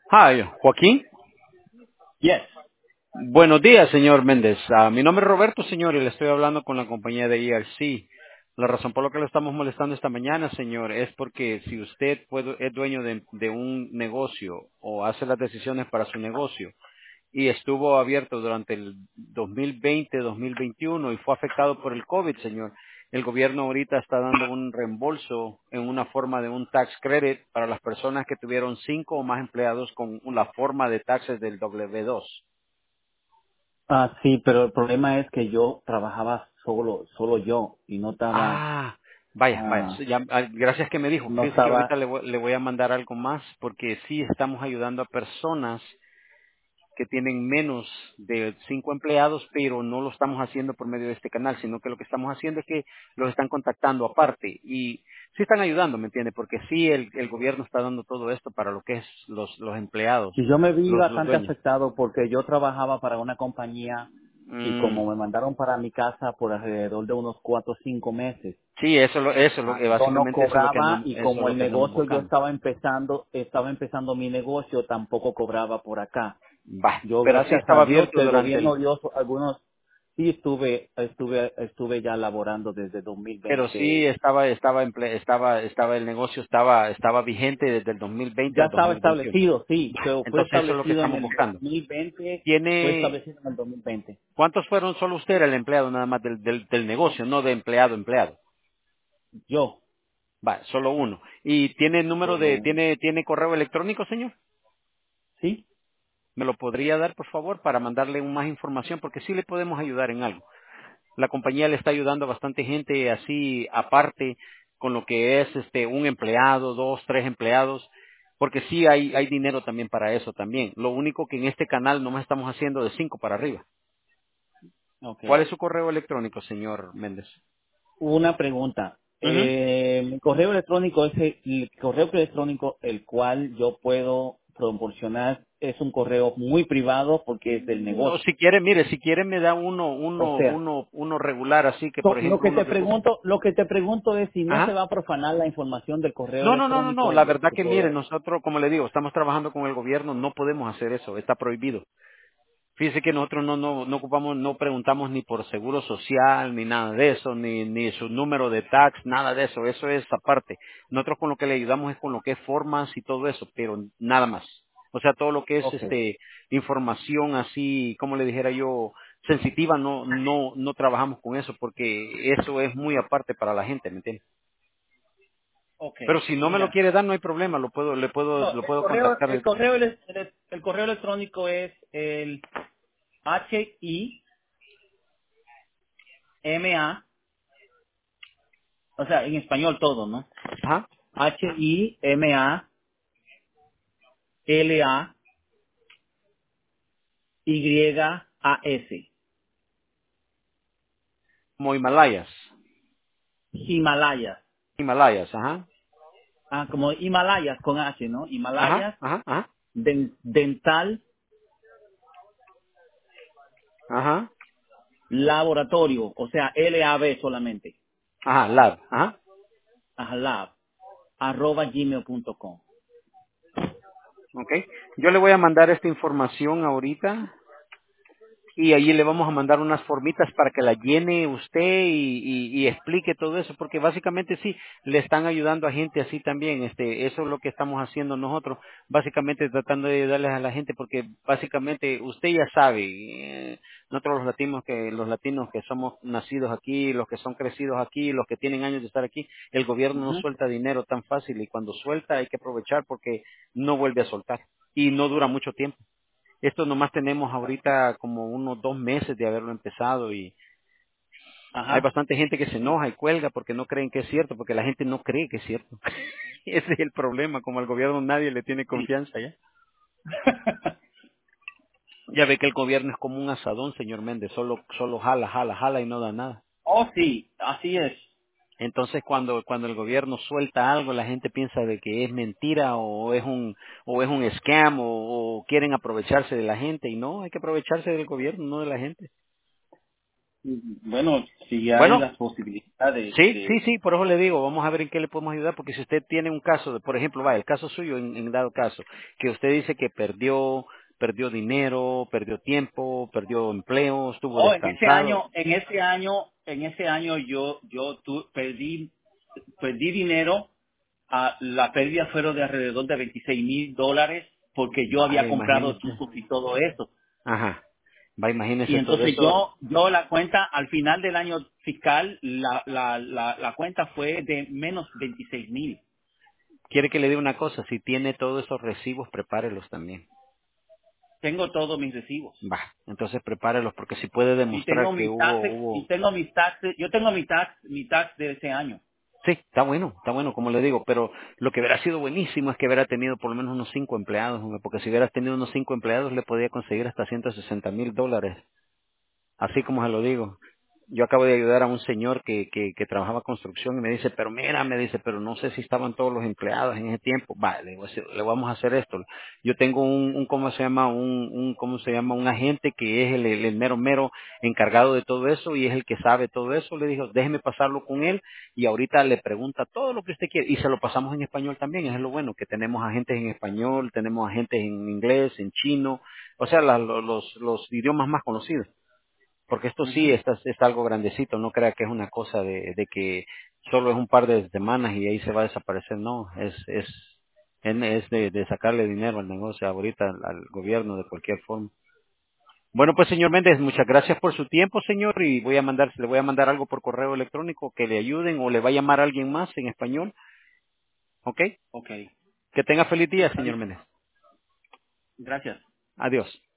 Hi, Joaquín. Yes. Buenos días, señor Méndez. Mi nombre es Roberto, señor, y le estoy hablando con la compañía de ERC. La razón por la que le estamos molestando esta mañana, señor, es porque si usted es dueño de un negocio o hace las decisiones para su negocio y estuvo abierto durante el 2020-2021 y fue afectado por el COVID, señor, el gobierno ahorita está dando un reembolso en una forma de un tax credit para las personas que tuvieron 5 o más empleados con la forma de taxes del W2. Sí, pero el problema es que yo trabajaba solo yo y no estaba, Ah, vaya, vaya. ah, Gracias que me dijo. no Fíjese que ahorita estaba, le voy a mandar algo más porque sí estamos ayudando a personas que tienen menos de 5 empleados, pero no lo estamos haciendo por medio de este canal, sino que lo que estamos haciendo es que los están contactando aparte y sí están ayudando, ¿me entiende? Porque sí el gobierno está dando todo esto para lo que es los empleados, y yo me vi los bastante dueños. afectado porque yo trabajaba para una compañía y Mm, como me mandaron para mi casa por alrededor de unos 4 o 5 meses, sí, yo no básicamente cobraba y eso es como lo el que andamos negocio yo buscando. estaba empezando mi negocio, tampoco cobraba por acá. Va, Yo, pero sí gracias a estaba Dios, abierto que el durante gobierno el. dio algunos, sí estuve ya laborando desde Pero sí 2020. estaba el negocio estaba vigente desde el 2020 Ya al estaba 2021. establecido, sí, fue Entonces eso es lo que establecido en estamos el buscando. 2020, fue Tiene, establecido en el 2020. ¿cuántos fueron solo usted era el empleado nada más del negocio, no de empleado a empleado? Yo, Va, solo uno. ¿Y tiene número solo uno. tiene correo electrónico, señor? ¿Sí? ¿Me lo podría dar, por favor, para mandarle más información? Porque sí le podemos ayudar en algo. La compañía le está ayudando a bastante gente así aparte con lo que es un empleado, dos, tres empleados, porque sí hay dinero también para eso también. Lo único que en este canal nomás estamos haciendo de 5 para arriba. Ok. ¿Cuál es su correo electrónico, señor Méndez? Una pregunta. Ujú. Mi correo electrónico es el correo electrónico el cual yo puedo proporcionar es un correo muy privado porque es del No, negocio. si quiere, mire, si quiere me da O sea, uno regular, así que por lo ejemplo que uno te que ocupe. pregunto es si no se Ajá. va a profanar la información del correo No, electrónico la y verdad que todo mire, eso. nosotros, como le digo, estamos trabajando con el gobierno, no podemos hacer eso, está prohibido. Fíjese que nosotros no ocupamos, no preguntamos ni por seguro social, ni nada de eso, ni su número de tax, nada de eso. Eso es aparte. Nosotros con lo que le ayudamos es con lo que es formas y todo eso, pero nada más. O sea, todo lo que es Ok, información así, como le dijera yo, sensitiva, no trabajamos con eso porque eso es muy aparte para la gente, ¿me entiende? ok. Pero si no me lo Mira, quiere dar, no hay problema, no, lo puedo contactar. el correo electrónico es el HIMA, o sea, en español todo, ¿no? Ajá. HIMALAYAS, Como Himalayas. Himalayas. Himalayas, ajá. Como Himalayas con H, ¿no? Ajá, Himalayas ajá, ajá. Dental Ajá. Laboratorio, o sea, LAB solamente. Ajá, lab. Ajá. Lab, @gmail.com. Ok. Yo le voy a mandar esta información ahorita y allí le vamos a mandar unas formitas para que la llene usted y explique todo eso, porque básicamente sí, le están ayudando a gente así también, eso es lo que estamos haciendo nosotros, básicamente tratando de ayudarles a la gente, porque básicamente usted ya sabe, nosotros los latinos que somos nacidos aquí, los que son crecidos aquí, los que tienen años de estar aquí, el gobierno no Ujú. suelta dinero tan fácil y cuando suelta hay que aprovechar porque no vuelve a soltar y no dura mucho tiempo. Esto nomás tenemos ahorita como unos 2 meses de haberlo empezado y hay Ajá. bastante gente que se enoja y cuelga porque no creen que es cierto, porque la gente no cree que es cierto. Ese es el problema, como al gobierno nadie le tiene Sí. confianza ya. Ya ve que el gobierno es como un asadón, señor Méndez, solo jala y no da nada. Oh, sí, así es. Entonces cuando el gobierno suelta algo, la gente piensa de que es mentira o es un scam o quieren aprovecharse de la gente y no, hay que aprovecharse del gobierno, no de la gente. Bueno, si hay Bueno, la posibilidad sí, sí, sí, por eso le digo, vamos a ver en qué le podemos ayudar, porque si usted tiene un caso, por ejemplo, vaya, el caso suyo, en dado caso, que usted dice que perdió dinero, perdió tiempo, perdió empleo, estuvo Oh, descansado. en ese año perdí dinero. La pérdida fueron de alrededor de $26,000 porque yo Vaya, había comprado imagínese. tubos y todo eso. Ajá, va, Y imagínese todo entonces eso. yo la cuenta al final del año fiscal, la cuenta fue de menos 26,000. Quiere que le diga una cosa, si tiene todos esos recibos, prepárelos también. Tengo todos mis recibos. Va, entonces prepárelos, porque si puede Y demostrar tengo que mis taxes, y hubo. tengo mis taxes, yo tengo mi tax de ese año. Sí, está bueno, como le digo, pero lo que hubiera sido buenísimo es que hubiera tenido por lo menos unos 5 empleados, hombre, porque si hubieras tenido unos 5 empleados le podía conseguir hasta $160,000. Así como se lo digo. Yo acabo de ayudar a un señor que trabajaba construcción y me dice, pero mira, me dice, pero no sé si estaban todos los empleados en ese tiempo. Vale, le, le vamos a hacer esto. Yo tengo ¿cómo se llama? ¿Cómo se llama? Un agente que es el mero mero encargado de todo eso y es el que sabe todo eso. Le dijo, déjeme pasarlo con él y ahorita le pregunta todo lo que usted quiere. Y se lo pasamos en español también, eso es lo bueno, que tenemos agentes en español, tenemos agentes en inglés, en chino, o sea, los idiomas más conocidos. Porque esto sí Ujú. es algo grandecito, no crea que es una cosa de que solo es un par de semanas y ahí se va a desaparecer, no, es de sacarle dinero al negocio ahorita al gobierno de cualquier forma. Bueno, pues señor Méndez, muchas gracias por su tiempo, señor, y le voy a mandar algo por correo electrónico que le ayuden o le va a llamar a alguien más en español, ¿ok? Ok, Que tenga feliz día, está señor bien. Méndez. Gracias. Adiós.